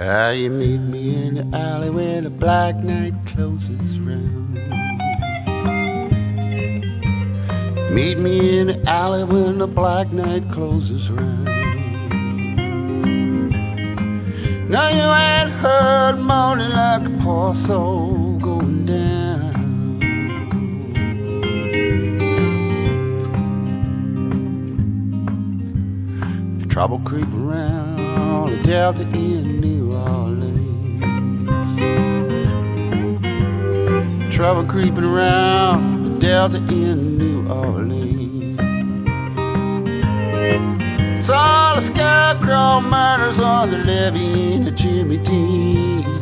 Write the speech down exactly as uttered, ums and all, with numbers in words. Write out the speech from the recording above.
Ah, you meet me in the alley when the black night closes round. Meet me in the alley when the black night closes round. Now you ain't heard moaning like a poor soul going down. Trouble creep around the Delta in New Orleans. Trouble creeping around the Delta in New Orleans. It's all the scarecrow murders on the levee in the Jimmy Dean.